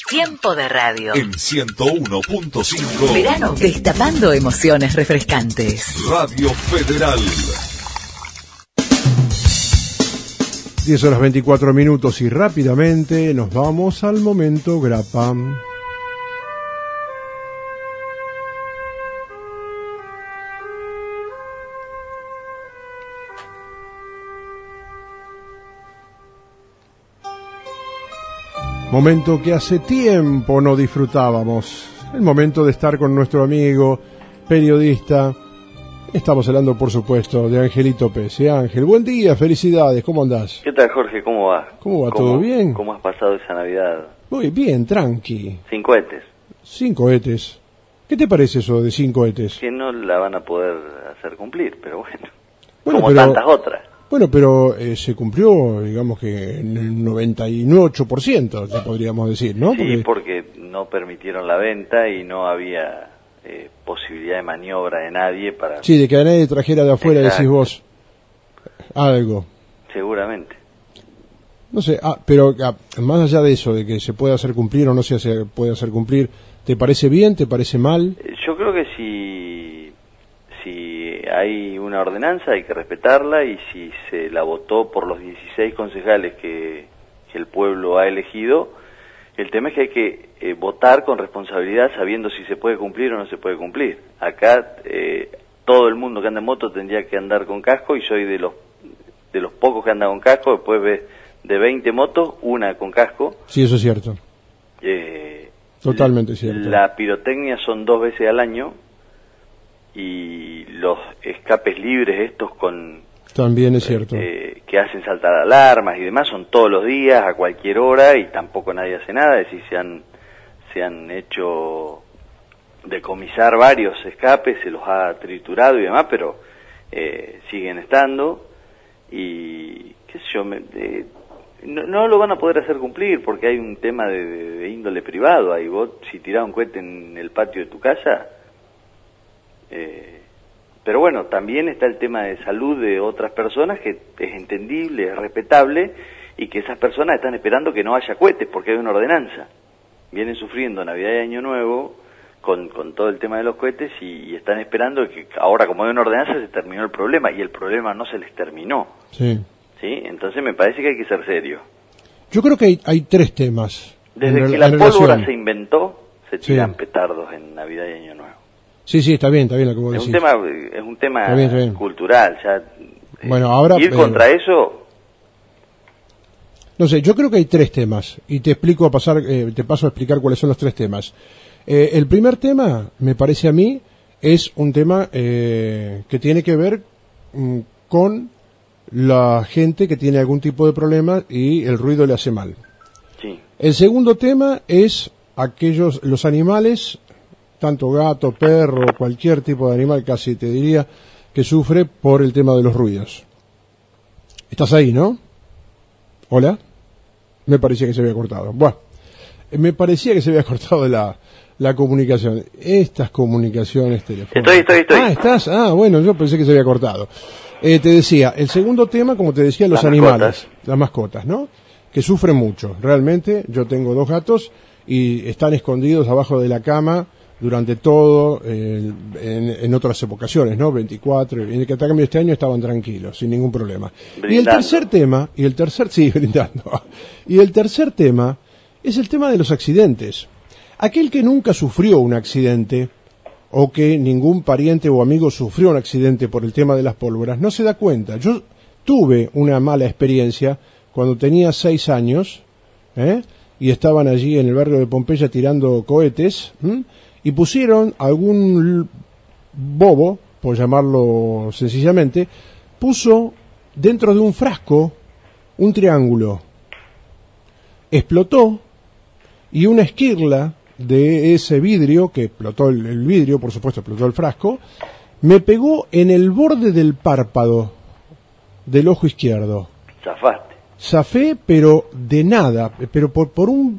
Tiempo de radio. En 101.5. Verano destapando emociones refrescantes. Radio Federal. 10:24 y rápidamente nos vamos al momento grapa. Momento que hace tiempo no disfrutábamos. El momento de estar con nuestro amigo, periodista. Estamos hablando, por supuesto, de Angelito Pese. Ángel, buen día, felicidades, ¿cómo andás? ¿Qué tal, Jorge? ¿Cómo va? ¿Cómo va? ¿Todo bien? ¿Cómo has pasado esa Navidad? Muy bien, tranqui. Sin cohetes. Sin cohetes. ¿Qué te parece eso de 5 cohetes? Que no la van a poder hacer cumplir, pero bueno. Bueno, como pero, tantas otras. Bueno, pero se cumplió, digamos que en el 98%, te podríamos decir, ¿no? Sí, porque no permitieron la venta y no había posibilidad de maniobra de nadie para... Sí, de que a nadie trajera de afuera, Exacto. decís vos, algo. Seguramente. No sé, pero más allá de eso, de que se pueda hacer cumplir o no se puede hacer cumplir, ¿te parece bien, te parece mal? Yo creo que si hay una ordenanza hay que respetarla, y si se la votó por los 16 concejales que el pueblo ha elegido, el tema es que hay que votar con responsabilidad sabiendo si se puede cumplir o no se puede cumplir. Acá todo el mundo que anda en moto tendría que andar con casco, y soy de los pocos que andan con casco. Después ves de 20 motos, una con casco. Sí, eso es cierto. Totalmente cierto. La pirotecnia son 2 veces al año, y los escapes libres estos con... También es cierto. Que hacen saltar alarmas y demás son todos los días, a cualquier hora, y tampoco nadie hace nada. Es decir, se han hecho decomisar varios escapes, se los ha triturado y demás, pero siguen estando, y qué sé yo, no lo van a poder hacer cumplir porque hay un tema de índole privado. Ahí vos, si tirás un cohete en el patio de tu casa... pero bueno, también está el tema de salud de otras personas, que es entendible, es respetable, y que esas personas están esperando que no haya cohetes porque hay una ordenanza. Vienen sufriendo Navidad y Año Nuevo con todo el tema de los cohetes, y están esperando que ahora, como hay una ordenanza, se terminó el problema, y el problema no se les terminó. Sí. ¿Sí? Entonces me parece que hay que ser serio. Yo creo que hay 3 temas. Desde que la pólvora se inventó, se tiran petardos en Navidad y Año Nuevo. Sí, está bien lo que vos decís. Es un tema está bien. cultural. Ya, bueno, ahora, ir contra eso... No sé, yo creo que hay 3 temas, y te paso a explicar cuáles son los 3 temas. El primer tema, me parece a mí, es un tema que tiene que ver con la gente que tiene algún tipo de problema y el ruido le hace mal. Sí. El segundo tema es los animales, tanto gato, perro, cualquier tipo de animal, casi te diría, que sufre por el tema de los ruidos. ¿Estás ahí, no? ¿Hola? Me parecía que se había cortado. Bueno, me parecía que se había cortado la comunicación. Estas comunicaciones telefónicas. Estoy. ¿Estás? Bueno, yo pensé que se había cortado. Te decía, el segundo tema, como te decía, los animales, las mascotas, ¿no? Que sufren mucho. Realmente, yo tengo 2 gatos y están escondidos abajo de la cama durante todo, en otras ocasiones, ¿no? 24, en el que hasta cambio este año estaban tranquilos, sin ningún problema. Brindando. Y el tercer tema, sí, brindando. Y el tercer tema es el tema de los accidentes. Aquel que nunca sufrió un accidente, o que ningún pariente o amigo sufrió un accidente por el tema de las pólvoras, no se da cuenta. Yo tuve una mala experiencia cuando tenía 6 años, y estaban allí en el barrio de Pompeya tirando cohetes, y pusieron algún bobo, por llamarlo sencillamente, puso dentro de un frasco un triángulo. Explotó, y una esquirla de ese vidrio, que explotó el vidrio, por supuesto explotó el frasco, me pegó en el borde del párpado del ojo izquierdo. Zafé, pero de nada, pero por un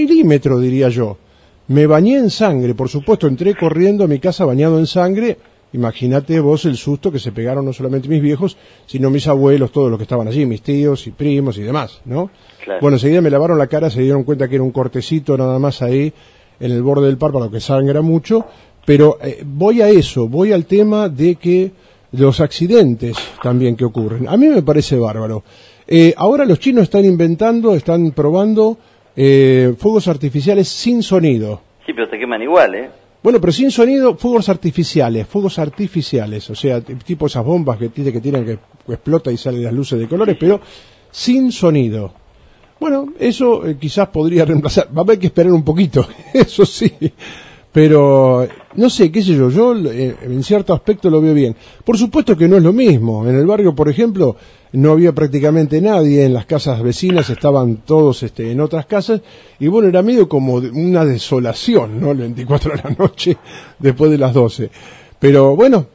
milímetro, diría yo. Me bañé en sangre, por supuesto, entré corriendo a mi casa bañado en sangre, imagínate vos el susto que se pegaron no solamente mis viejos, sino mis abuelos, todos los que estaban allí, mis tíos y primos y demás, ¿no? Claro. Bueno, enseguida me lavaron la cara, se dieron cuenta que era un cortecito nada más ahí, en el borde del párpado, que sangra mucho, pero voy a eso, voy al tema de que los accidentes también que ocurren. A mí me parece bárbaro. Ahora los chinos están probando fuegos artificiales sin sonido. Sí, pero te queman igual, ¿eh? Bueno, pero sin sonido, fuegos artificiales, o sea, tipo esas bombas que tiran que explota y salen las luces de colores, pero sin sonido. Bueno, eso quizás podría reemplazar, va a haber que esperar un poquito, eso sí, pero no sé, qué sé yo en cierto aspecto lo veo bien. Por supuesto que no es lo mismo, en el barrio, por ejemplo, no había prácticamente nadie, en las casas vecinas estaban todos en otras casas, y bueno, era medio como una desolación, ¿no? El 24 de la noche, después de las 12. Pero bueno,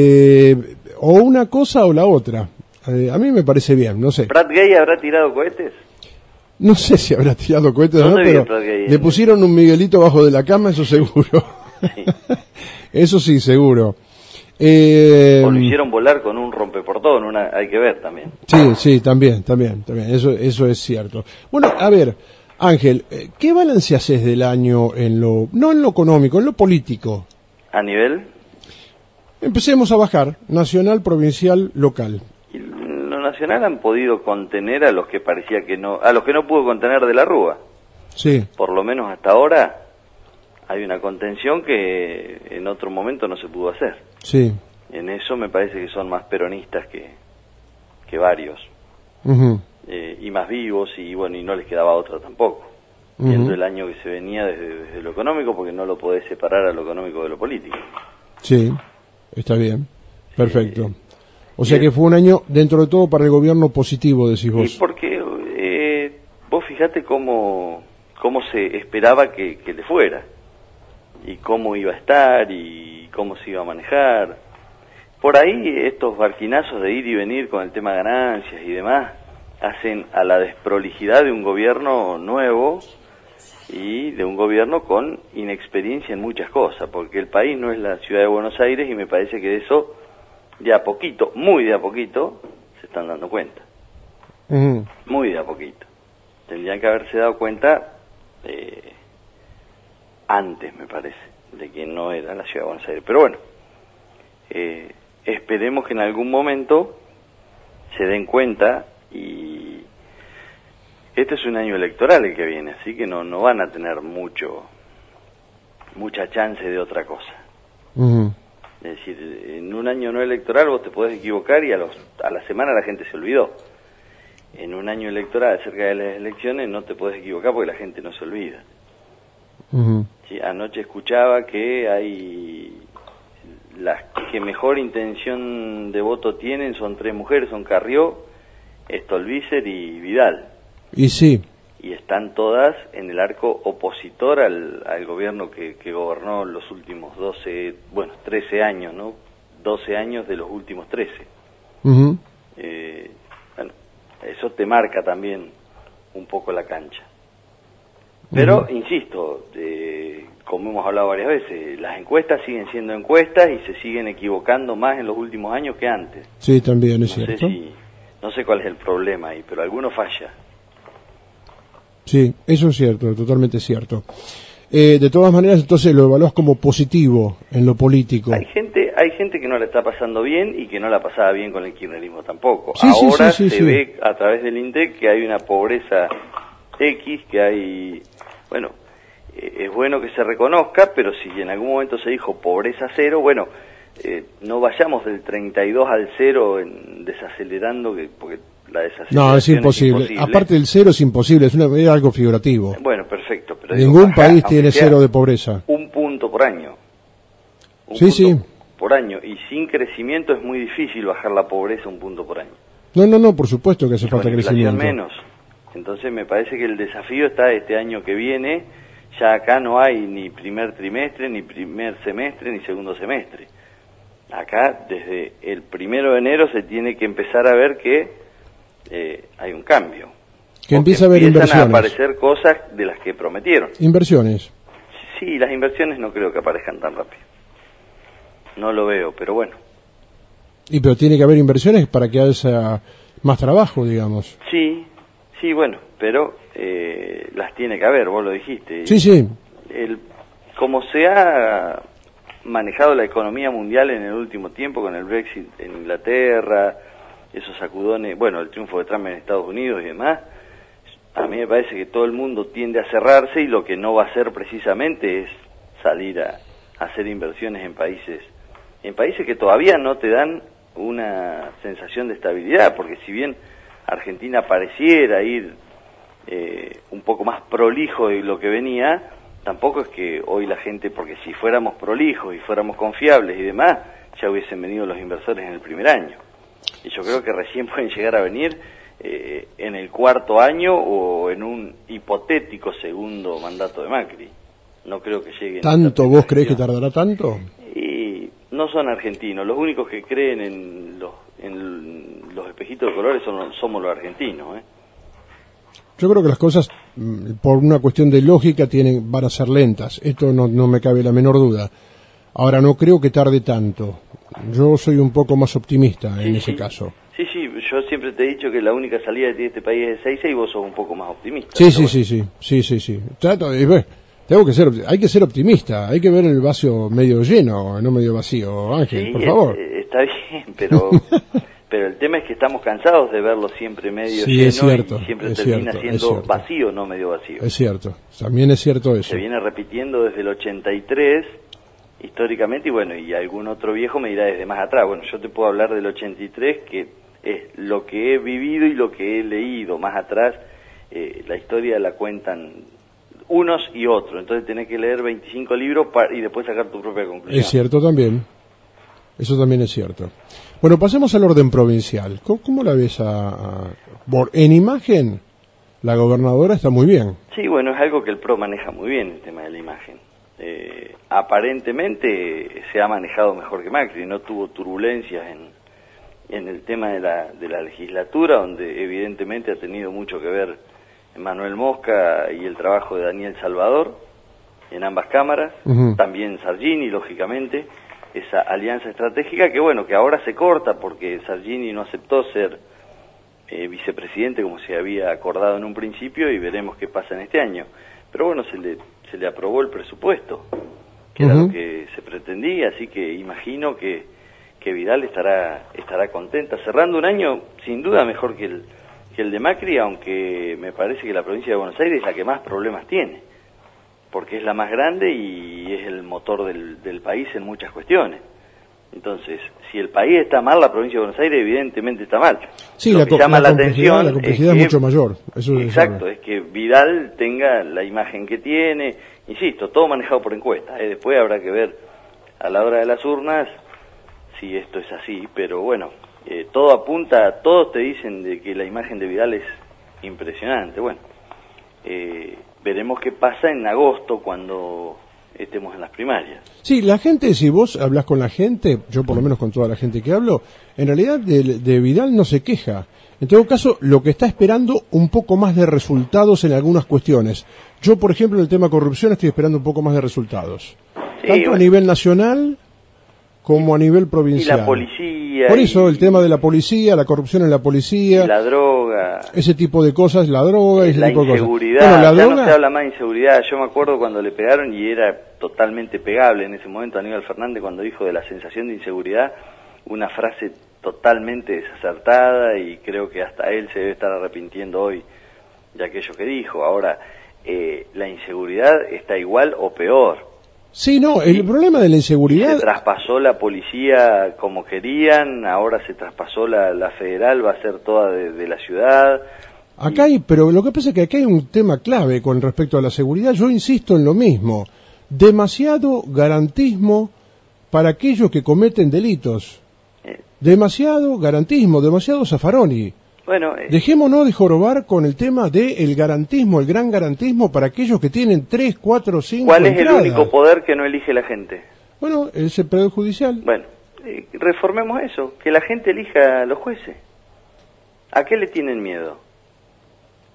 o una cosa o la otra. A mí me parece bien, no sé. ¿Brad Gay habrá tirado cohetes? No sé si habrá tirado cohetes o no, pero le pusieron un Miguelito abajo de la cama, eso seguro. Sí. Eso sí, seguro. O lo hicieron volar con un rompeportón, hay que ver también. Sí, también, eso es cierto. Bueno, a ver, Ángel, ¿qué balance haces del año no en lo económico, en lo político? ¿A nivel? Empecemos a bajar, nacional, provincial, local. Y lo nacional han podido contener a los que parecía que no, a los que no pudo contener de la Rúa. Sí. Por lo menos hasta ahora hay una contención que en otro momento no se pudo hacer. Sí. En eso me parece que son más peronistas que varios. Uh-huh. Y más vivos, y bueno, y no les quedaba otra tampoco. Uh-huh. Viendo el año que se venía desde lo económico, porque no lo podés separar a lo económico de lo político. Sí, está bien. Perfecto. O sea que fue un año, dentro de todo, para el gobierno positivo, decís vos. Y porque vos fijate cómo se esperaba que le fuera, y cómo iba a estar, y cómo se iba a manejar. Por ahí estos barquinazos de ir y venir con el tema ganancias y demás hacen a la desprolijidad de un gobierno nuevo y de un gobierno con inexperiencia en muchas cosas, porque el país no es la ciudad de Buenos Aires, y me parece que de eso de a poquito, muy de a poquito, se están dando cuenta. Uh-huh. Muy de a poquito. Tendrían que haberse dado cuenta antes, me parece, de que no era la ciudad de Buenos Aires. Pero bueno, esperemos que en algún momento se den cuenta, y este es un año electoral el que viene, así que no van a tener mucha chance de otra cosa. Uh-huh. Es decir, en un año no electoral vos te podés equivocar y a la semana la gente se olvidó. En un año electoral, cerca de las elecciones, no te podés equivocar porque la gente no se olvida. Uh-huh. Sí, anoche escuchaba que hay las que mejor intención de voto tienen son 3 mujeres, son Carrió, Stolbizer y Vidal. Y sí. Y están todas en el arco opositor al gobierno que gobernó los últimos 13 años, ¿no? 12 años de los últimos 13. Uh-huh. Bueno, eso te marca también un poco la cancha. Pero, uh-huh, insisto, como hemos hablado varias veces, las encuestas siguen siendo encuestas y se siguen equivocando más en los últimos años que antes. Sí, también es cierto. No sé cuál es el problema ahí, pero alguno falla. Sí, eso es cierto, totalmente cierto. De todas maneras, entonces lo evaluás como positivo en lo político. Hay gente que no la está pasando bien y que no la pasaba bien con el kirchnerismo tampoco. Sí, ahora sí, se ve a través del INDEC que hay una pobreza X, que hay... Bueno, es bueno que se reconozca, pero si en algún momento se dijo pobreza cero, bueno, no vayamos del 32 al 0 desacelerando, porque la desaceleración no, es imposible. Aparte del 0 es imposible, es algo figurativo. Bueno, perfecto. Pero ningún país tiene 0 de pobreza. Un punto por año. Sí. Por año. Y sin crecimiento es muy difícil bajar la pobreza un punto por año. No, por supuesto que hace falta crecimiento. Menos. Entonces me parece que el desafío está este año que viene. Ya acá no hay ni primer trimestre, ni primer semestre, ni segundo semestre. Acá, desde el 1 de enero, se tiene que empezar a ver que hay un cambio. Que empieza a haber inversiones. Empiezan a aparecer cosas de las que prometieron. Inversiones. Sí, las inversiones no creo que aparezcan tan rápido. no lo veo, pero bueno. Y pero tiene que haber inversiones para que haya más trabajo, digamos. Sí, bueno, pero las tiene que haber, vos lo dijiste. Sí. Como se ha manejado la economía mundial en el último tiempo con el Brexit en Inglaterra, esos sacudones, bueno, el triunfo de Trump en Estados Unidos y demás, a mí me parece que todo el mundo tiende a cerrarse y lo que no va a hacer precisamente es salir a hacer inversiones en países que todavía no te dan una sensación de estabilidad, porque si bien Argentina pareciera ir un poco más prolijo de lo que venía, tampoco es que hoy la gente, porque si fuéramos prolijos y fuéramos confiables y demás, ya hubiesen venido los inversores en el primer año. Y yo creo que recién pueden llegar a venir en el cuarto año o en un hipotético segundo mandato de Macri. No creo que lleguen. ¿Tanto vos creés que tardará tanto? Y no son argentinos. Los únicos que creen en los espejitos de colores somos los argentinos. Yo creo que las cosas, por una cuestión de lógica, van a ser lentas. Esto no me cabe la menor duda. Ahora, no creo que tarde tanto. Yo soy un poco más optimista en ese caso. Sí, yo siempre te he dicho que la única salida de este país es Ezeiza y vos sos un poco más optimista. Sí. Trato de... hay que ser optimista, hay que ver el vaso medio lleno, no medio vacío, Ángel, por favor. Está bien, pero el tema es que estamos cansados de verlo siempre medio lleno, es cierto, y siempre termina siendo vacío, no medio vacío. Es cierto, también es cierto eso. Se viene repitiendo desde el 83, históricamente, y bueno, y algún otro viejo me dirá desde más atrás. Bueno, yo te puedo hablar del 83, que es lo que he vivido y lo que he leído. Más atrás, la historia la cuentan unos y otros, entonces tenés que leer 25 libros y después sacar tu propia conclusión. Es cierto también, eso también es cierto. Bueno, pasemos al orden provincial. ¿Cómo la ves en imagen? La gobernadora está muy bien. Sí, bueno, es algo que el PRO maneja muy bien, el tema de la imagen. Aparentemente se ha manejado mejor que Macri, no tuvo turbulencias en el tema de la legislatura, donde evidentemente ha tenido mucho que ver Manuel Mosca y el trabajo de Daniel Salvador en ambas cámaras, también Sargini, lógicamente, esa alianza estratégica que bueno, que ahora se corta porque Sargini no aceptó ser vicepresidente como se había acordado en un principio, y veremos qué pasa en este año. Pero bueno, se le aprobó el presupuesto, que era lo que se pretendía, así que imagino que Vidal estará contenta, cerrando un año sin duda mejor que el de Macri, aunque me parece que la provincia de Buenos Aires es la que más problemas tiene, porque es la más grande y es el motor del país en muchas cuestiones. Entonces, si el país está mal, la provincia de Buenos Aires evidentemente está mal. Sí, la complejidad es mucho mayor. Eso exacto, es que Vidal tenga la imagen que tiene, insisto, todo manejado por encuestas. Después habrá que ver a la hora de las urnas si esto es así, pero bueno, todo apunta, todos te dicen de que la imagen de Vidal es impresionante. Bueno, veremos qué pasa en agosto cuando estemos en las primarias. Sí, la gente, si vos hablas con la gente, yo por lo menos con toda la gente que hablo, en realidad de Vidal no se queja. En todo caso, lo que está esperando un poco más de resultados en algunas cuestiones. Yo, por ejemplo, en el tema corrupción estoy esperando un poco más de resultados. Sí, tanto a nivel nacional como a nivel provincial. Y la policía. Por eso, el tema de la policía, la corrupción en la policía. Y la droga. Ese tipo de cosas, la droga y ese tipo de cosas. La inseguridad, ya no se habla más de inseguridad. Yo me acuerdo cuando le pegaron y era totalmente pegable en ese momento Aníbal Fernández cuando dijo de la sensación de inseguridad, una frase totalmente desacertada, y creo que hasta él se debe estar arrepintiendo hoy de aquello que dijo. Ahora, la inseguridad está igual o peor. Sí, no, el problema de la inseguridad... Se traspasó la policía como querían, ahora se traspasó la federal, va a ser toda de la ciudad. Acá hay, pero lo que pasa es que acá hay un tema clave con respecto a la seguridad. Yo insisto en lo mismo, demasiado garantismo para aquellos que cometen delitos. Demasiado garantismo, demasiado Zaffaroni. Bueno, dejémonos de jorobar con el tema del garantismo, el gran garantismo para aquellos que tienen 3, 4, 5 ¿Cuál es entradas? El único poder que no elige la gente? Bueno, es el poder judicial. Bueno, reformemos eso, que la gente elija a los jueces. ¿A qué le tienen miedo?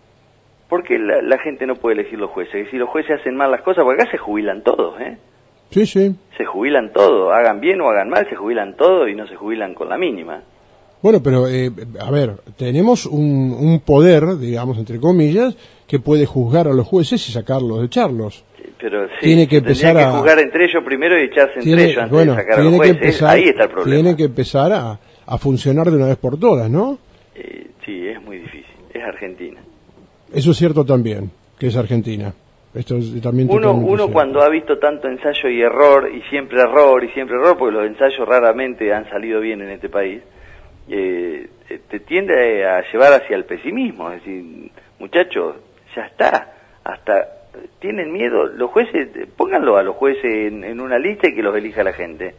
¿Por qué la gente no puede elegir los jueces? Y si los jueces hacen mal las cosas, porque acá se jubilan todos, Sí, sí. Se jubilan todo, hagan bien o hagan mal, se jubilan todo y no se jubilan con la mínima. Bueno, pero, a ver, tenemos un poder, digamos, entre comillas, que puede juzgar a los jueces y sacarlos, echarlos. Pero sí, tiene que empezar que jugar entre ellos primero y echarse entre ellos antes de sacar a los jueces. Ahí está el problema. Tienen que empezar a funcionar de una vez por todas, ¿no? Sí, es muy difícil. Es Argentina. Eso es cierto también, que es Argentina. Esto es también uno cuando ha visto tanto ensayo y error, y siempre error, porque los ensayos raramente han salido bien en este país, te tiende a llevar hacia el pesimismo. Es decir, muchachos, ya está, hasta tienen miedo. Los jueces, pónganlo a los jueces en una lista y que los elija la gente.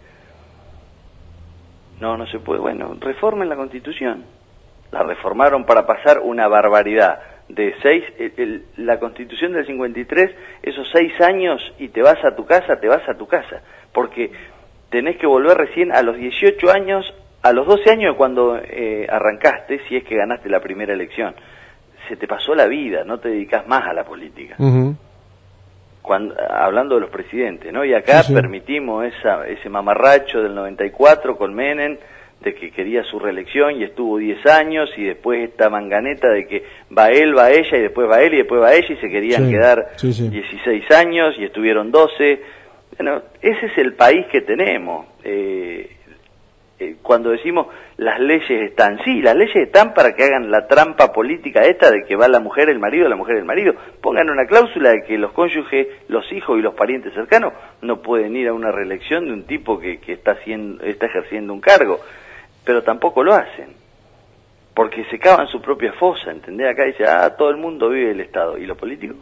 No se puede. Bueno, reformen la Constitución. La reformaron para pasar una barbaridad de 6, la Constitución del 53, esos 6 años y te vas a tu casa, porque tenés que volver recién a los 18 años, a los 12 años cuando arrancaste, si es que ganaste la primera elección. Se te pasó la vida, no te dedicás más a la política. Uh-huh. Hablando de los presidentes, ¿no? Y acá sí. Permitimos ese mamarracho del 94 con Menem, de que quería su reelección y estuvo 10 años, y después esta manganeta de que va él, va ella, y después va él, y después va ella, y se querían quedar 16 años, y estuvieron 12. Bueno, ese es el país que tenemos. Cuando decimos las leyes están, sí, las leyes están para que hagan la trampa política esta de que va la mujer, el marido, la mujer, el marido. Pongan una cláusula de que los cónyuges, los hijos y los parientes cercanos no pueden ir a una reelección de un tipo que está ejerciendo un cargo. Pero tampoco lo hacen, porque se cavan su propia fosa, ¿entendés? Acá dice, todo el mundo vive del Estado, ¿y los políticos?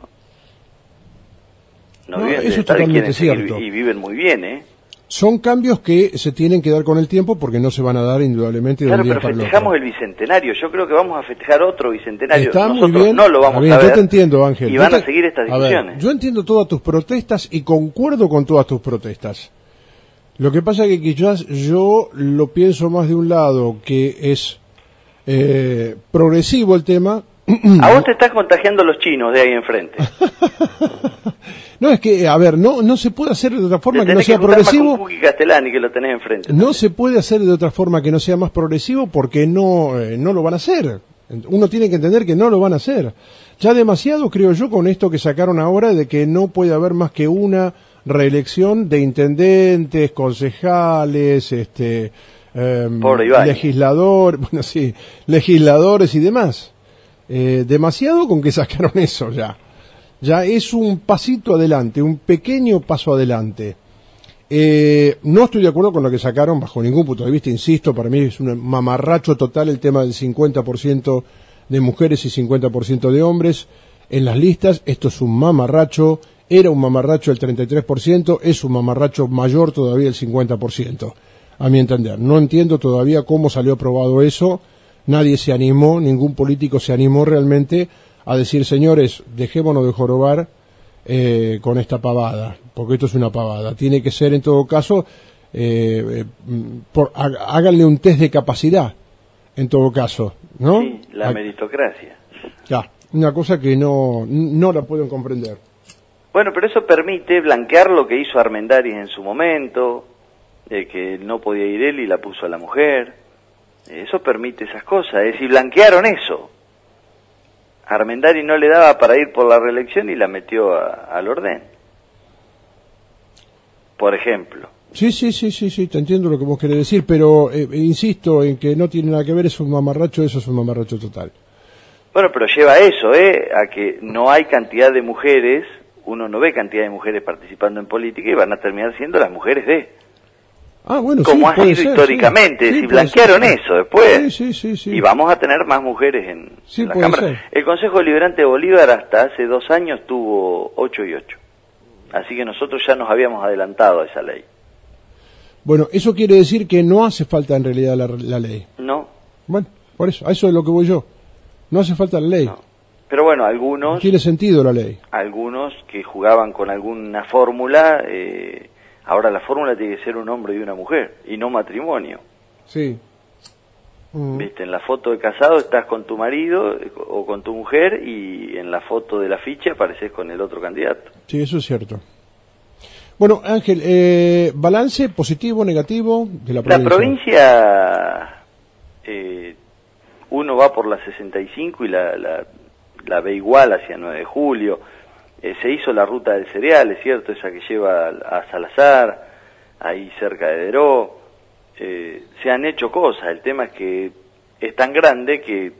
No viven del Estado, y quieren seguir, y viven muy bien, ¿eh? Son cambios que se tienen que dar con el tiempo, porque no se van a dar indudablemente de un día para el otro. Claro, pero festejamos el bicentenario, yo creo que vamos a festejar otro bicentenario. Está Nosotros muy bien. No lo vamos a ver, yo te entiendo, Ángel. Y van a seguir estas discusiones. Yo entiendo todas tus protestas y concuerdo con todas tus protestas. Lo que pasa es que quizás yo lo pienso más de un lado, que es progresivo el tema. A vos te estás contagiando los chinos de ahí enfrente. No, es que, a ver, no se puede hacer de otra forma que no sea progresivo. Con Cookie Castellani, que lo tenés enfrente. No se puede hacer de otra forma que no sea más progresivo, porque no lo van a hacer. Uno tiene que entender que no lo van a hacer. Ya demasiado, creo yo, con esto que sacaron ahora de que no puede haber más que una reelección de intendentes, concejales, legisladores y demás. Demasiado con que sacaron eso ya. Ya es un pasito adelante, un pequeño paso adelante. No estoy de acuerdo con lo que sacaron bajo ningún punto de vista, insisto, para mí es un mamarracho total el tema del 50% de mujeres y 50% de hombres en las listas. Esto es un mamarracho. Era un mamarracho el 33%, es un mamarracho mayor todavía el 50%, a mi entender. No entiendo todavía cómo salió aprobado eso. Nadie se animó, ningún político se animó realmente a decir, señores, dejémonos de jorobar con esta pavada, porque esto es una pavada. Tiene que ser, en todo caso, háganle un test de capacidad, en todo caso, ¿no? Sí, la meritocracia. Ya, una cosa que no la pueden comprender. Bueno, pero eso permite blanquear lo que hizo Armendáriz en su momento, que no podía ir él y la puso a la mujer. Eso permite esas cosas, es decir, blanquearon eso. Armendáriz no le daba para ir por la reelección y la metió al orden. Por ejemplo. Sí, te entiendo lo que vos querés decir, pero insisto en que no tiene nada que ver, es un mamarracho, eso es un mamarracho total. Bueno, pero lleva a eso, a que no hay cantidad de mujeres, uno no ve cantidad de mujeres participando en política y van a terminar siendo las mujeres de... bueno, como sí, ha sido históricamente, si blanquearon eso después, sí. Y vamos a tener más mujeres en la Cámara. Ser. El Consejo Deliberante de Bolívar hasta hace 2 años tuvo 8 y 8, así que nosotros ya nos habíamos adelantado a esa ley. Bueno, eso quiere decir que no hace falta en realidad la ley. No. Bueno, por eso, a eso es lo que voy yo. No hace falta la ley. No. Pero bueno, algunos... No tiene sentido la ley. Algunos que jugaban con alguna fórmula... ahora la fórmula tiene que ser un hombre y una mujer, y no matrimonio. Sí. Viste, en la foto de casado estás con tu marido o con tu mujer, y en la foto de la ficha apareces con el otro candidato. Sí, eso es cierto. Bueno, Ángel, balance positivo, negativo de la provincia. La provincia, uno va por la 65 y la ve igual hacia 9 de julio. Se hizo la ruta del cereal, es cierto, esa que lleva a Salazar, ahí cerca de Deró. Se han hecho cosas, el tema es que es tan grande que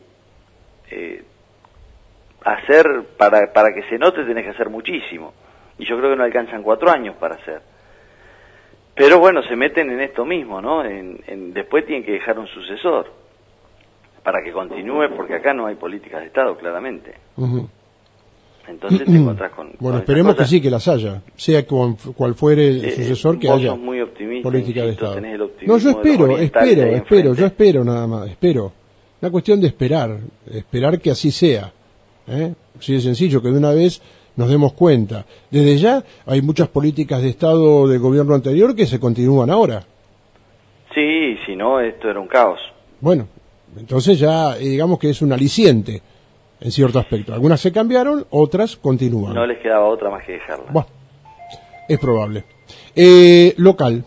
hacer, para que se note tenés que hacer muchísimo, y yo creo que no alcanzan 4 años para hacer. Pero bueno, se meten en esto mismo, ¿no? Después tienen que dejar un sucesor para que continúe, porque acá no hay políticas de Estado, claramente. Uh-huh. Entonces te encontrás con... Bueno, con esperemos que sí, que las haya, sea cual fuere el sucesor, que vos haya sos muy optimista, política insisto, de Estado. tenés el optimismo No, yo espero, yo espero nada más, espero. Una cuestión de esperar que así sea. Así de sencillo, que de una vez nos demos cuenta. Desde ya hay muchas políticas de Estado del gobierno anterior que se continúan ahora. Sí, si no, esto era un caos. Bueno, entonces ya digamos que es un aliciente en cierto aspecto. Algunas se cambiaron, otras continúan. No les quedaba otra más que dejarla. Bueno, es probable. Local.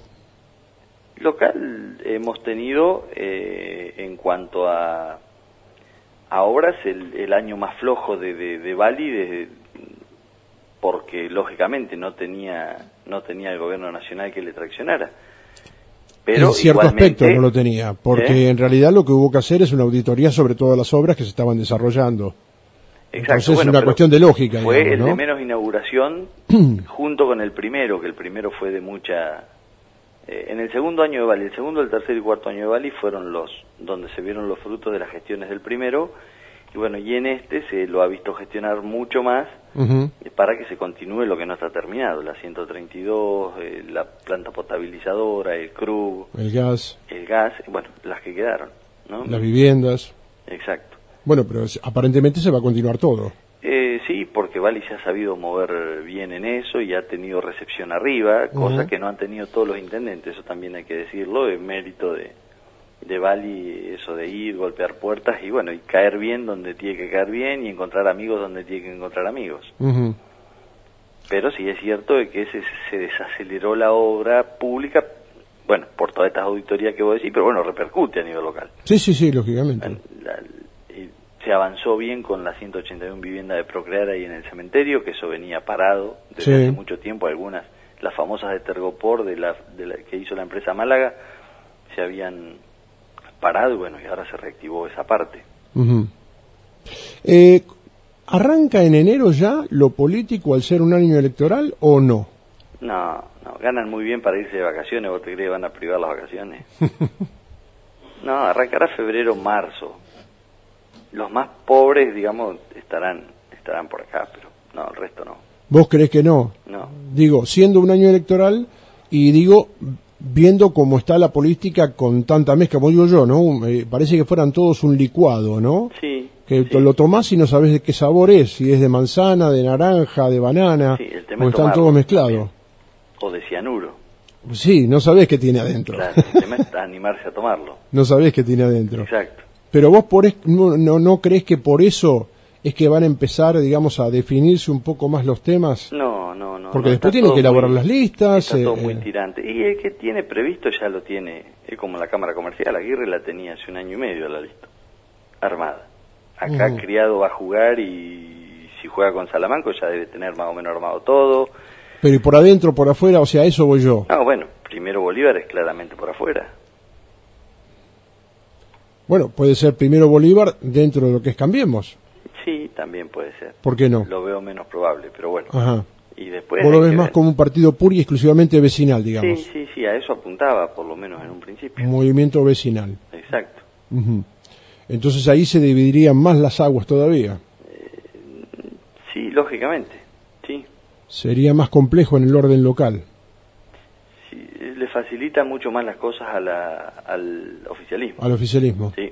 Local hemos tenido, en cuanto a obras, el año más flojo de Bali, porque lógicamente no tenía el gobierno nacional que le traccionara. Pero en cierto aspecto no lo tenía, porque en realidad lo que hubo que hacer es una auditoría sobre todas las obras que se estaban desarrollando. Exacto. Entonces bueno, es una cuestión de lógica. Fue digamos, el ¿no? de menos inauguración junto con el primero, que el primero fue de mucha... en el segundo año de Bali, el segundo, el tercer y cuarto año de Bali fueron los donde se vieron los frutos de las gestiones del primero, y bueno, y en este se lo ha visto gestionar mucho más Uh-huh. para que se continúe lo que no está terminado, la 132, la planta potabilizadora, el CRUB, El gas, bueno, las que quedaron, ¿no? las viviendas. Exacto. Bueno, pero aparentemente se va a continuar todo. Sí, porque Bali se ha sabido mover bien en eso y ha tenido recepción arriba, cosa Uh-huh. que no han tenido todos los intendentes, eso también hay que decirlo, es mérito de Bali, eso de ir, golpear puertas y bueno, y caer bien donde tiene que caer bien y encontrar amigos donde tiene que encontrar amigos. Uh-huh. Pero sí es cierto de que se desaceleró la obra pública, bueno, por todas estas auditorías que vos decís, pero bueno, repercute a nivel local. Sí, lógicamente. Y se avanzó bien con las 181 viviendas de Procrear ahí en el cementerio, que eso venía parado desde hace mucho tiempo. Algunas, las famosas de Tergopor, de la que hizo la empresa Málaga, se habían parado y bueno, y ahora se reactivó esa parte. Uh-huh. ¿Arranca en enero ya lo político al ser un año electoral o no? No, ganan muy bien para irse de vacaciones. ¿Vos te crees que van a privar las vacaciones? No, arrancará febrero, marzo. Los más pobres, digamos, estarán por acá, pero no, el resto no. ¿Vos creés que no? No. Digo, siendo un año electoral y digo, viendo cómo está la política con tanta mezcla, como digo yo, ¿no? Parece que fueran todos un licuado, ¿no? Sí. Que sí. lo tomás y no sabés de qué sabor es, si es de manzana, de naranja, de banana, Sí, el tema o es están tomarlo todos mezclados. también. O de cianuro. Sí, no sabés qué tiene adentro. Claro, el tema es animarse a tomarlo. No sabés qué tiene adentro. Exacto. Pero vos no crees que por eso es que van a empezar, digamos, a definirse un poco más los temas. No. Porque no, después tienen que elaborar las listas. Está todo muy tirante. Y el que tiene previsto ya lo tiene. Es como la Cámara Comercial. Aguirre la tenía hace 1 año y medio la lista. Armada. Acá Criado va a jugar y si juega con Salamanca ya debe tener más o menos armado todo. Pero y por adentro, por afuera, o sea, eso voy yo. No, bueno, primero Bolívar es claramente por afuera. Bueno, puede ser primero Bolívar dentro de lo que es Cambiemos. Sí, también puede ser. ¿Por qué no? Lo veo menos probable, pero bueno. Ajá. Y después Vos lo ves que más ver. como un partido puro y exclusivamente vecinal, digamos. Sí, a eso apuntaba, por lo menos en un principio. Un movimiento vecinal. Exacto. Ujú. Entonces ahí se dividirían más las aguas todavía. Sí, lógicamente, sí. Sería más complejo en el orden local. Sí, le facilita mucho más las cosas al oficialismo. Al oficialismo. Sí,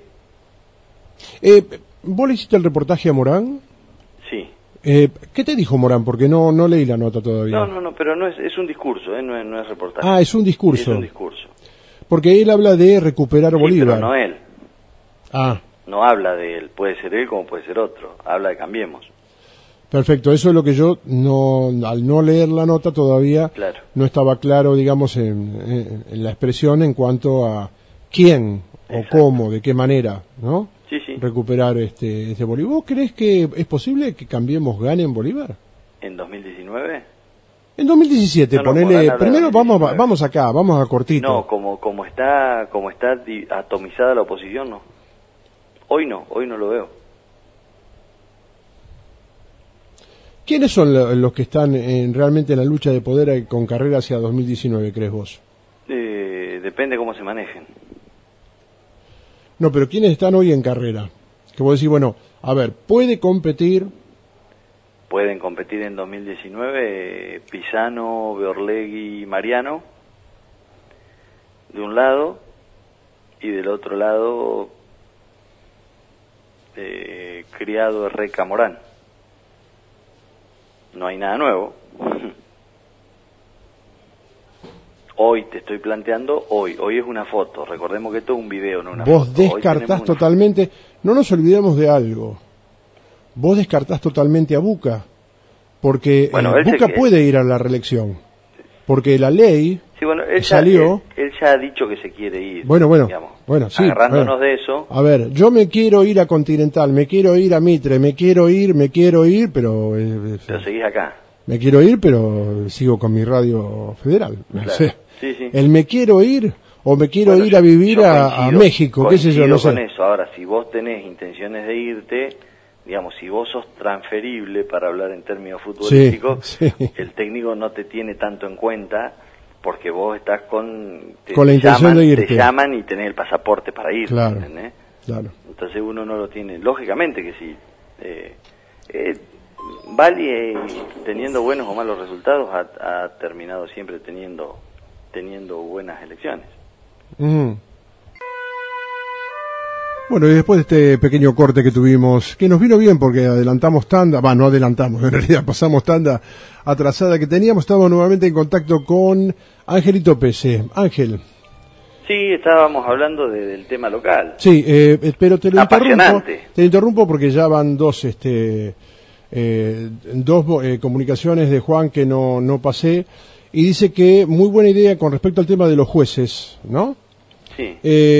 ¿Vos le hiciste el reportaje a Morán? sí. ¿Qué te dijo Morán? Porque no leí la nota todavía. No, pero no es un discurso, no es reportaje. Ah, es un discurso. Es un discurso. Porque él habla de recuperar Sí, Bolívar. pero no él. Ah, No habla de él. Puede ser él como puede ser otro. Habla de Cambiemos. Perfecto, eso es lo que yo al no leer la nota todavía Claro. no estaba claro, digamos, en la expresión en cuanto a quién o Exacto. cómo, de qué manera, ¿no? Sí, sí. Recuperar este Bolívar. ¿Vos crees que es posible que Cambiemos gane en Bolívar? ¿En 2019? En 2017, No, no, ponele, Morán habla de primero 2019. vamos acá, vamos a cortito. No, como está atomizada la oposición, no. Hoy no lo veo. ¿Quiénes son los que están realmente en la lucha de poder con carrera hacia 2019, crees vos? Depende cómo se manejen. No, pero ¿quiénes están hoy en carrera? Que vos decís, bueno, a ver, puede competir. Pueden competir en 2019 Pisano, Beorlegui y Mariano, de un lado, y del otro lado Criado, Herreca, Morán. No hay nada nuevo. Hoy te estoy planteando, hoy es una foto, recordemos que esto es un video, no una Vos foto. Hoy descartás tenemos una totalmente, no nos olvidemos de algo, vos descartás totalmente a Buca, porque Bueno, él Buca se- puede ir a la reelección, porque la ley Sí, bueno, él salió. él ya ha dicho que se quiere ir. Bueno, digamos. sí. Agarrándonos bueno. de eso, A ver, yo me quiero ir a Continental, me quiero ir a Mitre, me quiero ir, pero pero seguís acá. me quiero ir, pero sigo con mi radio federal. Claro. O sea, Sí, sí. el me quiero ir o me quiero Bueno, ir a vivir yo a coincido- México, qué sé yo, no sé. con eso. Ahora, si vos tenés intenciones de irte, digamos, si vos sos transferible, para hablar en términos futbolísticos, sí. el técnico no te tiene tanto en cuenta porque vos estás con Con la intención de irte. Te llaman y tenés el pasaporte para ir, Claro. ¿entendés? Claro. Entonces uno no lo tiene. Lógicamente que sí. Bali, teniendo buenos o malos resultados, ha terminado siempre teniendo buenas elecciones. Mm. Bueno, y después de este pequeño corte que tuvimos, que nos vino bien porque adelantamos tanda, no adelantamos, en realidad pasamos tanda atrasada que teníamos, estábamos nuevamente en contacto con Angelito Pese. Ángel, Sí, estábamos hablando del tema local. sí, pero te lo Apasionante. interrumpo porque ya van dos comunicaciones de Juan que no pasé, y dice que muy buena idea con respecto al tema de los jueces, ¿no? Sí.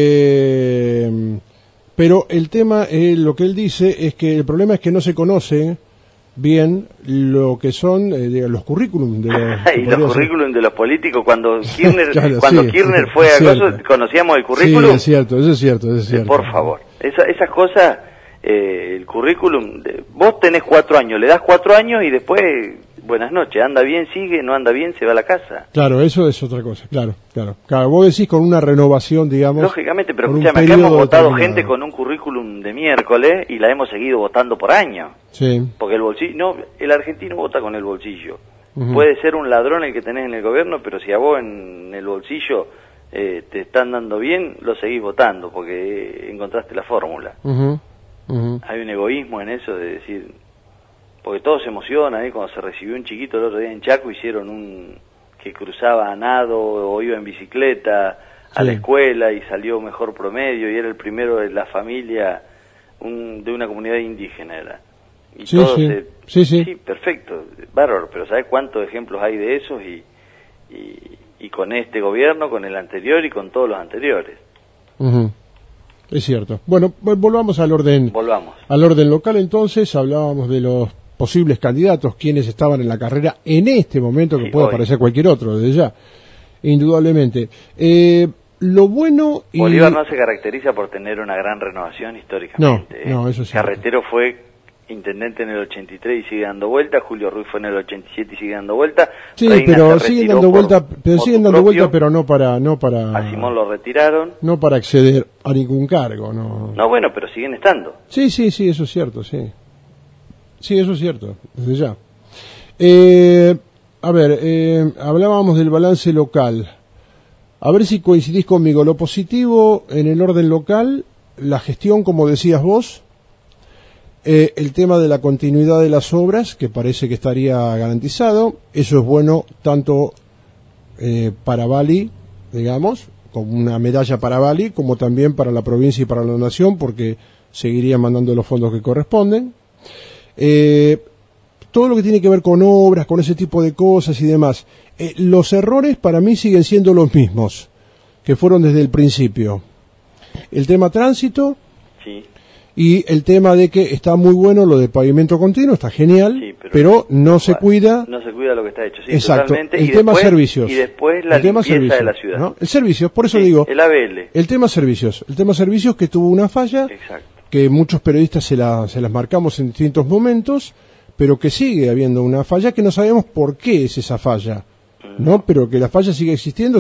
Pero el tema, lo que él dice es que el problema es que no se conoce bien lo que son los currículum de los, Y los currículum de los políticos, cuando Kirchner, Claro, cuando sí, Kirchner sí, fue es a cierto. Coso, conocíamos el Sí, currículum. es cierto, eso es cierto. Por favor, esas cosas, el currículum, vos tenés 4 años, le das 4 años y después, buenas noches, anda bien, sigue, no anda bien, se va a la casa. Claro, eso es otra cosa, claro. Vos decís con una renovación, digamos. Lógicamente, pero por un escúchame, acá hemos periodo votado determinado. gente con un currículum de miércoles y la hemos seguido votando por año. Sí. Porque el bolsillo, no, el argentino vota con el bolsillo. Ujú. Puede ser un ladrón el que tenés en el gobierno, pero si a vos en el bolsillo te están dando bien, lo seguís votando porque encontraste la fórmula. Ujú. Hay un egoísmo en eso de decir, porque todos se emocionan, cuando se recibió un chiquito el otro día en Chaco, hicieron que cruzaba a nado o iba en bicicleta a Sí. la escuela y salió mejor promedio y era el primero de la familia de una comunidad indígena era. Y Sí, todos sí. Sí. sí, perfecto, bárbaro, pero ¿sabes cuántos ejemplos hay de esos? Y con este gobierno, con el anterior y con todos los anteriores. Ujú. Es cierto. Bueno, volvamos al orden. Volvamos. Al orden local, entonces, hablábamos de los posibles candidatos, quienes estaban en la carrera en este momento, que Sí, puede hoy. aparecer cualquier otro, desde ya, indudablemente. Lo bueno y... Bolívar no se caracteriza por tener una gran renovación históricamente. No, eso es cierto. Carretero fue intendente en el 83 y sigue dando vuelta, Julio Ruiz fue en el 87 y sigue dando vuelta. Sí, Reina pero se siguen retiró dando por vuelta, motu propio. pero no para A Simón lo retiraron. no para acceder a ningún cargo, no. No, bueno, pero siguen estando. Sí, eso es cierto, sí. Sí, eso es cierto, desde ya. Hablábamos del balance local. A ver si coincidís conmigo. Lo positivo en el orden local, la gestión, como decías vos, el tema de la continuidad de las obras, que parece que estaría garantizado. Eso es bueno tanto para Bali, digamos, como una medalla para Bali, como también para la provincia y para la nación, porque seguiría mandando los fondos que corresponden. todo lo que tiene que ver con obras, con ese tipo de cosas y demás, los errores para mí siguen siendo los mismos que fueron desde el principio. El tema tránsito, Sí. y el tema de que está muy bueno lo de pavimento continuo, está genial, Sí, pero no se cuida. No se cuida lo que está hecho, sí, Exacto. totalmente. El y tema después, servicios. Y después la El tema limpieza servicios, de la ciudad. ¿no? El servicios, por eso Sí, digo, el ABL. el tema servicios que tuvo una falla, Exacto. que muchos periodistas se las marcamos en distintos momentos, pero que sigue habiendo una falla que no sabemos por qué es esa falla, ¿no? Pero que la falla sigue existiendo.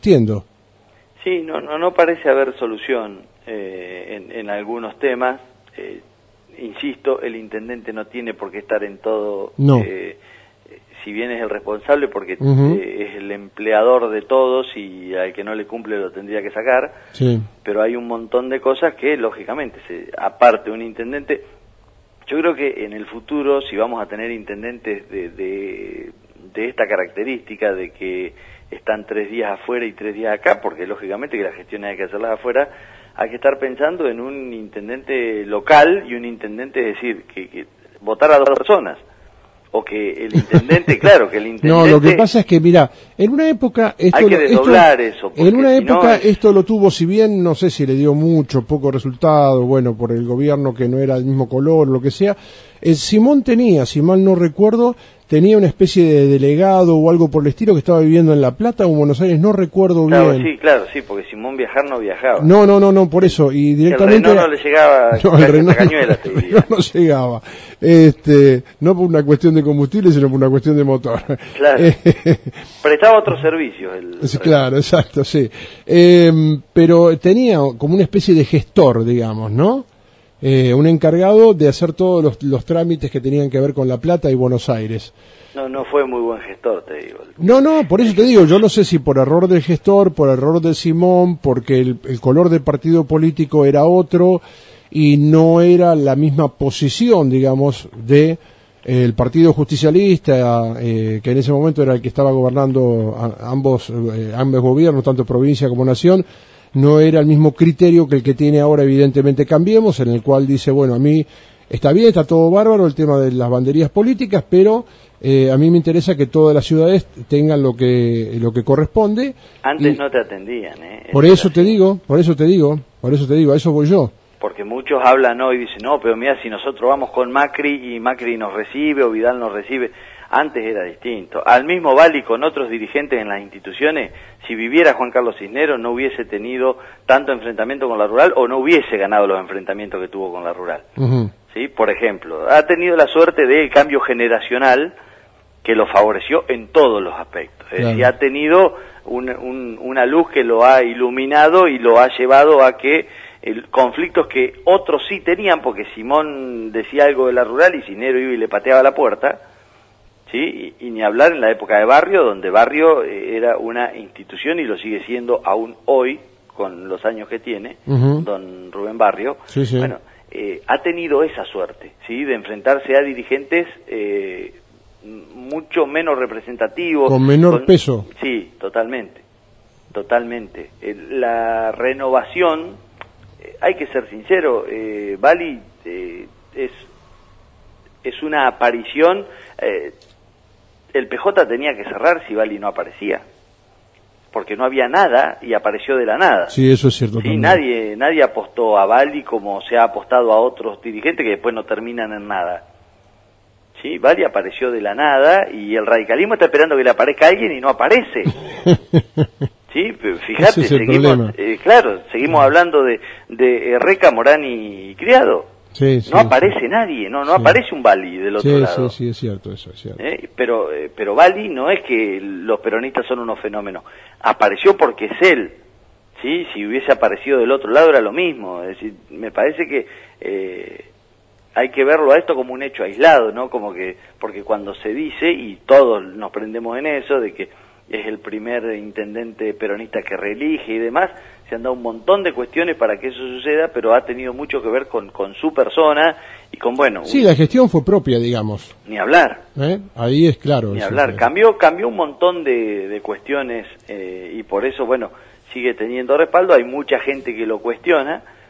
Sí, no parece haber solución en algunos temas. Insisto, el intendente no tiene por qué estar en todo, No. Si bien es el responsable, porque Ujú. es el empleador de todos y al que no le cumple lo tendría que sacar, Sí. pero hay un montón de cosas que, lógicamente, aparte un intendente, yo creo que en el futuro, si vamos a tener intendentes de esta característica, de que están 3 días afuera y 3 días acá, porque lógicamente que la gestión hay que hacerla afuera, hay que estar pensando en un intendente local y un intendente, es decir, que votar a 2 personas, o que el intendente, claro, que el intendente... No, lo que pasa es que, mira, en una época... hay que desdoblar eso. En una si no época es- esto lo tuvo, si bien, no sé si le dio mucho, poco resultado, bueno, por el gobierno que no era del mismo color, lo que sea. Simón tenía, si mal no recuerdo, tenía una especie de delegado o algo por el estilo que estaba viviendo en La Plata o en Buenos Aires, no recuerdo bien. Claro, sí, porque Simón Viajar no viajaba. No, por eso, y directamente... El Renault no le llegaba No, el Renault cañuela, te diría. no llegaba. No por una cuestión de combustible, sino por una cuestión de motor. Claro. Prestaba otros servicios. Sí, claro, exacto, sí. Pero tenía como una especie de gestor, digamos, ¿no? Un encargado de hacer todos los trámites que tenían que ver con La Plata y Buenos Aires. No fue muy buen gestor, te digo. No, por eso te digo, yo no sé si por error del gestor, por error de Simón, porque el color del partido político era otro y no era la misma posición, digamos, de el Partido Justicialista, que en ese momento era el que estaba gobernando ambos gobiernos, tanto provincia como nación. No era el mismo criterio que el que tiene ahora, evidentemente, Cambiemos, en el cual dice, bueno, a mí está bien, está todo bárbaro el tema de las banderías políticas, pero a mí me interesa que todas las ciudades tengan lo que corresponde. Antes no te atendían, ¿eh? Por eso te digo, a eso voy yo. Porque muchos hablan hoy y dicen, no, pero mira, si nosotros vamos con Macri y Macri nos recibe o Vidal nos recibe. Antes era distinto. Al mismo Valli, con otros dirigentes en las instituciones, si viviera Juan Carlos Cisneros no hubiese tenido tanto enfrentamiento con la rural o no hubiese ganado los enfrentamientos que tuvo con la rural. Uh-huh. ¿Sí? Por ejemplo, ha tenido la suerte del cambio generacional que lo favoreció en todos los aspectos. Es decir, ha tenido una luz que lo ha iluminado y lo ha llevado a que conflictos que otros sí tenían, porque Simón decía algo de la rural y Cisneros iba y le pateaba la puerta, ¿sí? Y ni hablar en la época de Barrio, donde Barrio era una institución y lo sigue siendo aún hoy, con los años que tiene, don Rubén Barrio. Sí, sí. Bueno, ha tenido esa suerte, ¿sí? De enfrentarse a dirigentes mucho menos representativos. Con menor peso. Sí, totalmente. La renovación, hay que ser sincero, Valli es una aparición. El PJ tenía que cerrar si Valli no aparecía, porque no había nada y apareció de la nada. Sí, eso es cierto. Sí, nadie apostó a Valli como se ha apostado a otros dirigentes que después no terminan en nada. Sí, Valli apareció de la nada y el radicalismo está esperando que le aparezca alguien y no aparece. Sí, fíjate, Ese es el seguimos hablando de Reca, Morán y Criado. Sí, no aparece nadie, no aparece un Valli del otro lado. Sí, es cierto, eso es cierto. Pero Valli no es que los peronistas son unos fenómenos, apareció porque es él. Sí, si hubiese aparecido del otro lado era lo mismo. Es decir, me parece que hay que verlo a esto como un hecho aislado, ¿no? Como que, porque cuando se dice, y todos nos prendemos en eso, de que es el primer intendente peronista que reelige y demás, se han dado un montón de cuestiones para que eso suceda, pero ha tenido mucho que ver con su persona y con, bueno... Sí, la gestión fue propia, digamos. Ni hablar. Ahí es claro. Ni hablar. Cambió un montón de cuestiones y por eso, bueno, sigue teniendo respaldo. Hay mucha gente que lo cuestiona,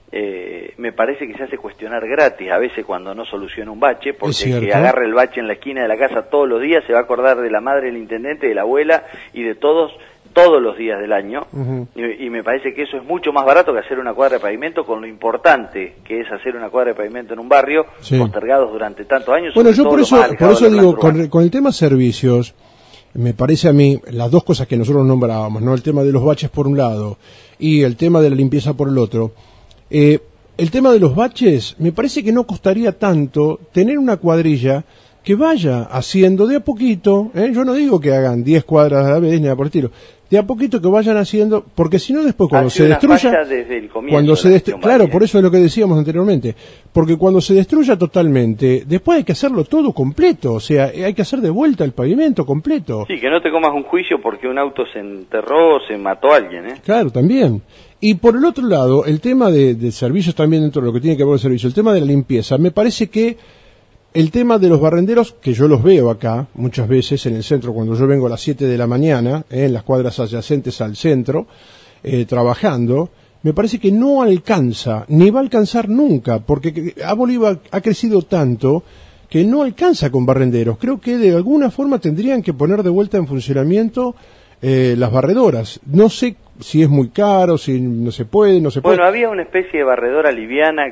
me parece que se hace cuestionar gratis a veces cuando no soluciona un bache, porque el que cierto. agarre el bache en la esquina de la casa todos los días se va a acordar de la madre del intendente, de la abuela y de todos los días del año. Y me parece que eso es mucho más barato que hacer una cuadra de pavimento, con lo importante que es hacer una cuadra de pavimento en un barrio, postergados durante tantos años. Bueno, yo por eso digo, con el tema servicios, me parece a mí, las dos cosas que nosotros nombrábamos, ¿no? El tema de los baches por un lado y el tema de la limpieza por el otro. El tema de los baches, me parece que no costaría tanto tener una cuadrilla que vaya haciendo de a poquito, yo no digo que hagan 10 cuadras a la vez ni nada por el estilo, de a poquito que vayan haciendo, porque si no después cuando se destruya, claro, por eso es lo que decíamos anteriormente, porque cuando se destruya totalmente, después hay que hacerlo todo completo, o sea, hay que hacer de vuelta el pavimento completo. Sí, que no te comas un juicio porque un auto se enterró, se mató a alguien, Claro, también. Y por el otro lado, el tema de servicios también dentro de lo que tiene que ver con el servicio, el tema de la limpieza, me parece que el tema de los barrenderos, que yo los veo acá muchas veces en el centro cuando yo vengo a las 7 de la mañana, en las cuadras adyacentes al centro, trabajando, me parece que no alcanza, ni va a alcanzar nunca, porque Bolívar ha crecido tanto que no alcanza con barrenderos. Creo que de alguna forma tendrían que poner de vuelta en funcionamiento las barredoras. No sé si es muy caro, si no se puede. Bueno, había una especie de barredora liviana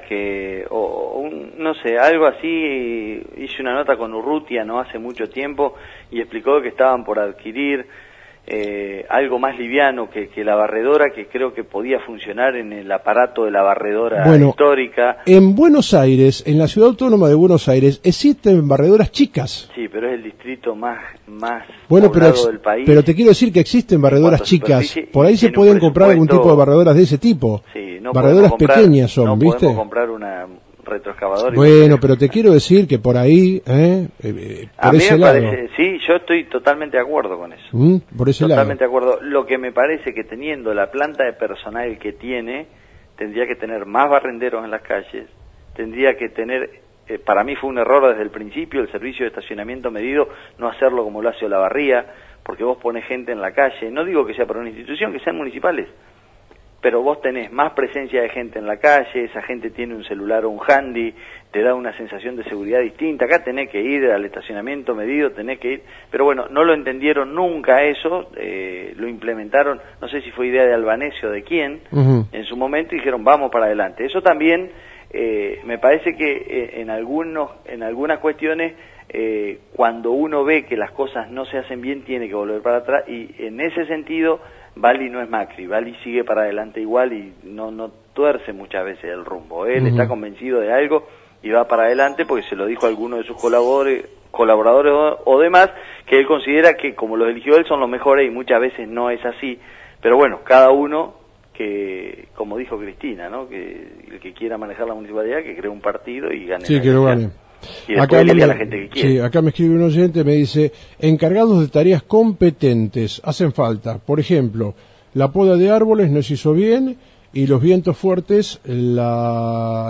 no sé, algo así. Hice una nota con Urrutia no hace mucho tiempo y explicó que estaban por adquirir algo más liviano que la barredora, que creo que podía funcionar en el aparato de la barredora histórica. En Buenos Aires, en la Ciudad Autónoma de Buenos Aires, existen barredoras chicas. Sí, pero es el distrito más poblado del país. Pero te quiero decir que existen barredoras chicas. Por ahí se pueden comprar algún tipo de barredoras de ese tipo. Sí, barredoras pequeñas son, ¿viste? Podemos comprar una retroexcavador. Bueno, pero te quiero decir que por ahí, por ese lado. Sí, yo estoy totalmente de acuerdo con eso. Por ese totalmente de acuerdo. Lo que me parece que teniendo la planta de personal que tiene, tendría que tener más barrenderos en las calles, tendría que tener, para mí fue un error desde el principio, el servicio de estacionamiento medido, no hacerlo como lo hace Olavarría, porque vos pones gente en la calle, no digo que sea para una institución, que sean municipales, pero vos tenés más presencia de gente en la calle, esa gente tiene un celular o un handy, te da una sensación de seguridad distinta. Acá tenés que ir al estacionamiento medido, tenés que ir, pero bueno, no lo entendieron nunca eso, lo implementaron, no sé si fue idea de Albanese o de quién, en su momento, y dijeron vamos para adelante. Eso también me parece que en algunas cuestiones, cuando uno ve que las cosas no se hacen bien, tiene que volver para atrás, y en ese sentido Bali no es Macri, Bali sigue para adelante igual y no tuerce muchas veces el rumbo. Él está convencido de algo y va para adelante porque se lo dijo a alguno de sus colaboradores o demás, que él considera que como los eligió él son los mejores, y muchas veces no es así. Pero bueno, cada uno, que como dijo Cristina, ¿no? Que el que quiera manejar la municipalidad, que cree un partido y gane. Sí, que lo gane. Y después elige a la gente que quiere. Sí, acá me escribe un oyente, me dice, encargados de tareas competentes hacen falta. Por ejemplo, la poda de árboles no se hizo bien y los vientos fuertes la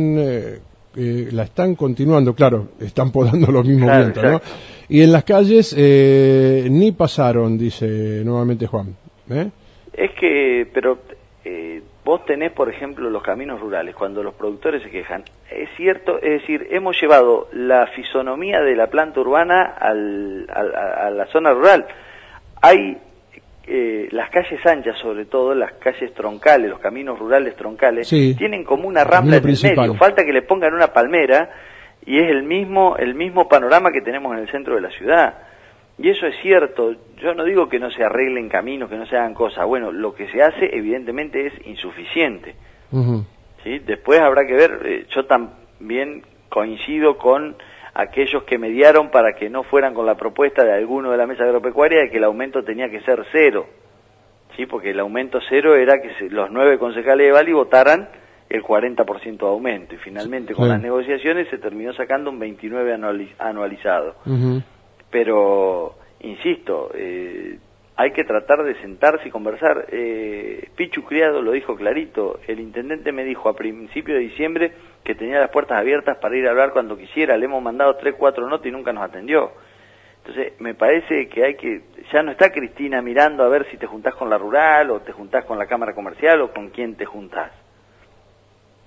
están continuando. Claro, están podando los mismos vientos, ¿no? Y en las calles ni pasaron, dice nuevamente Juan. Es que, pero vos tenés, por ejemplo, los caminos rurales, cuando los productores se quejan, es cierto, es decir, hemos llevado la fisonomía de la planta urbana a la zona rural. Hay las calles anchas, sobre todo, las calles troncales, los caminos rurales troncales, tienen como una rambla en el medio, falta que le pongan una palmera, y es el mismo panorama que tenemos en el centro de la ciudad. Y eso es cierto, yo no digo que no se arreglen caminos, que no se hagan cosas, bueno, lo que se hace evidentemente es insuficiente. ¿Sí? Después habrá que ver, yo también coincido con aquellos que mediaron para que no fueran con la propuesta de alguno de la mesa agropecuaria de que el aumento tenía que ser 0, ¿sí? Porque el aumento 0 era que los 9 concejales de Bali votaran el 40% de aumento, y finalmente con las negociaciones se terminó sacando un 29 anualizado. Pero, insisto, hay que tratar de sentarse y conversar. Pichu Criado lo dijo clarito, el intendente me dijo a principios de diciembre que tenía las puertas abiertas para ir a hablar cuando quisiera, le hemos mandado 3, 4 notas y nunca nos atendió. Entonces, me parece que ya no está Cristina mirando a ver si te juntás con la rural, o te juntás con la Cámara Comercial, o con quién te juntás.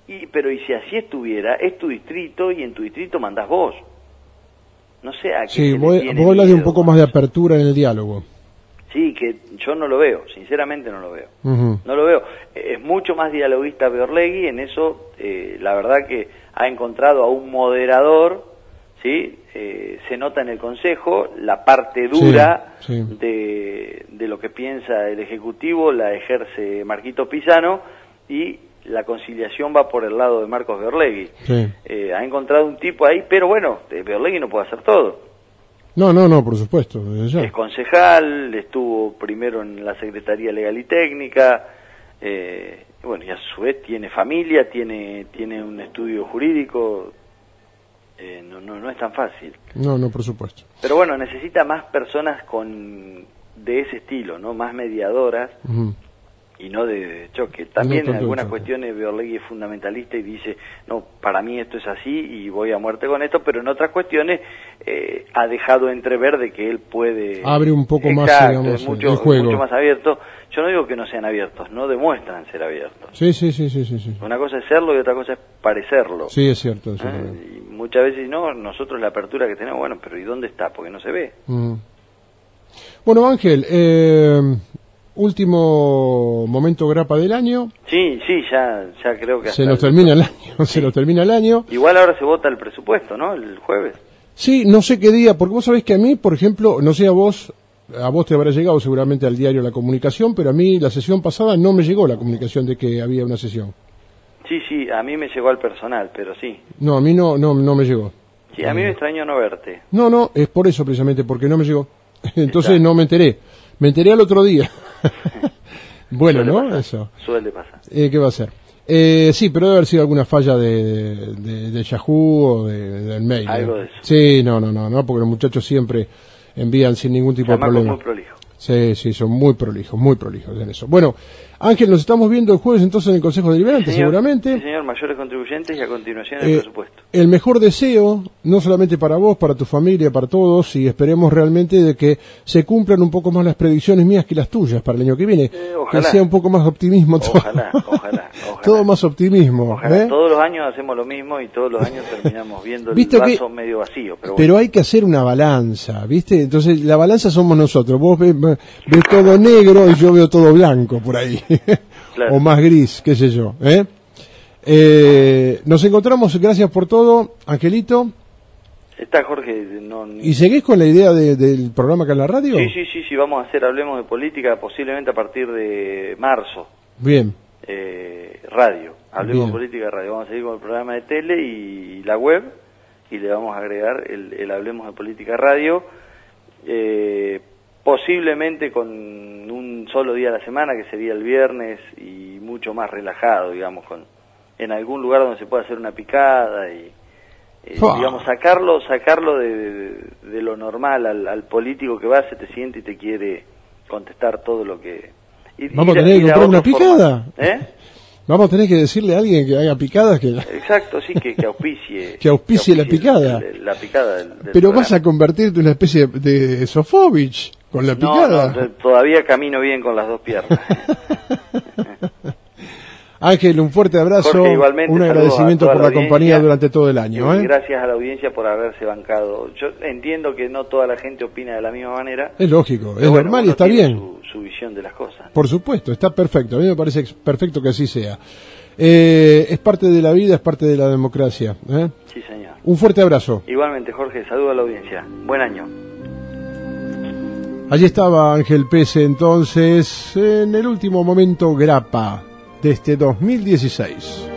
Pero y si así estuviera, es tu distrito y en tu distrito mandás vos. No sé a qué Sí, se vos le tiene hablas de un miedo poco con más de eso. apertura en el diálogo. Sí, que yo no lo veo, sinceramente no lo veo. Ujú. No lo veo. Es mucho más dialoguista Beorlegui, en eso la verdad que ha encontrado a un moderador, ¿sí? Se nota en el Consejo, la parte dura Sí, sí. de lo que piensa el Ejecutivo la ejerce Marquito Pisano y la conciliación va por el lado de Marcos Beorlegui. Sí. Ha encontrado un tipo ahí, pero bueno, Beorlegui no puede hacer todo. No, por supuesto. Desde ya. Es concejal, estuvo primero en la Secretaría Legal y Técnica, bueno, y a su vez tiene familia, tiene un estudio jurídico, no es tan fácil. No, por supuesto. Pero bueno, necesita más personas de ese estilo, ¿no? Más mediadoras Ujú. y no de choque. También No en tanto de algunas choque. cuestiones Beorlegui es fundamentalista y dice, no, para mí esto es así y voy a muerte con esto, pero en otras cuestiones ha dejado entrever de que él puede... Abre un poco más, Exacto, digamos, es mucho, el juego. mucho más abierto. Yo no digo que no sean abiertos, no demuestran ser abiertos. Sí. Una cosa es serlo y otra cosa es parecerlo. Sí, es cierto. Eso es verdad. Y muchas veces no, nosotros la apertura que tenemos, bueno, pero ¿y dónde está? Porque no se ve. Ujú. Bueno, Ángel, último momento grapa del año. Sí, ya creo que Se hasta nos termina el año. Igual ahora se vota el presupuesto, ¿no? El jueves. Sí, no sé qué día, porque vos sabés que a mí, por ejemplo, no sé a vos te habrá llegado seguramente al diario La Comunicación, pero a mí la sesión pasada no me llegó la comunicación de que había una sesión. Sí, a mí me llegó al personal, pero sí. No, a mí no me llegó. Sí, a mí me extrañó no verte. No, es por eso precisamente, porque no me llegó. Entonces Está. no me enteré. Me enteré al otro día. Bueno, Suele ¿no? pasar, Eso. Suele pasar. ¿Qué va a ser? Sí, pero debe haber sido alguna falla de Yahoo o del mail. Algo de eso. Sí, no, porque los muchachos siempre envían sin ningún tipo de Chamaco problema. muy prolijo. Sí, son muy prolijos en eso. Bueno, Ángel, nos estamos viendo el jueves entonces en el Consejo Deliberante, Sí, señor. seguramente. Sí, señor, mayores contribuyentes y a continuación el presupuesto. El mejor deseo, no solamente para vos, para tu familia, para todos, y esperemos realmente de que se cumplan un poco más las predicciones mías que las tuyas para el año que viene. Ojalá. Que sea un poco más optimismo todo. Ojalá. Todo más optimismo. Ojalá. ¿eh? Todos los años hacemos lo mismo y todos los años terminamos viendo el ¿Viste vaso que- medio vacío. Pero Pero bueno. hay que hacer una balanza, ¿viste? Entonces, la balanza somos nosotros. Vos ves todo negro y yo veo todo blanco por ahí. Claro. O más gris, qué sé yo. Nos encontramos, gracias por todo, Angelito. Está Jorge, ¿Y seguís con la idea del programa acá en la radio? Sí, vamos a hacer Hablemos de Política posiblemente a partir de marzo. Bien. Radio, Hablemos Bien. de Política Radio. Vamos a seguir con el programa de tele y la web y le vamos a agregar el Hablemos de Política Radio. Posiblemente con un solo día a la semana, que sería el viernes, y mucho más relajado, digamos, en algún lugar donde se pueda hacer una picada y digamos, sacarlo de lo normal al político que va, se te siente y te quiere contestar todo lo que... ¿Vamos a tener que comprar una picada? ¿Eh? Vamos a tener que decirle a alguien que haga picadas que... Exacto, sí, que auspicie... Que auspicie la picada. La picada del Pero programa. vas a convertirte en una especie de Sofovich con la picada. No, todavía camino bien con las dos piernas. Ángel, un fuerte abrazo, Jorge, igualmente, un saludos agradecimiento a toda por la la compañía audiencia. durante todo el año. Y gracias a la audiencia por haberse bancado. Yo entiendo que no toda la gente opina de la misma manera. Es lógico, pero es bueno, normal y uno está tiene bien. Su visión de las cosas. Por supuesto, está perfecto. A mí me parece perfecto que así sea. Es parte de la vida, es parte de la democracia. Sí, señor. Un fuerte abrazo. Igualmente, Jorge, saludo a la audiencia. Buen año. Allí estaba Ángel Pese entonces en el último momento grapa de este 2016.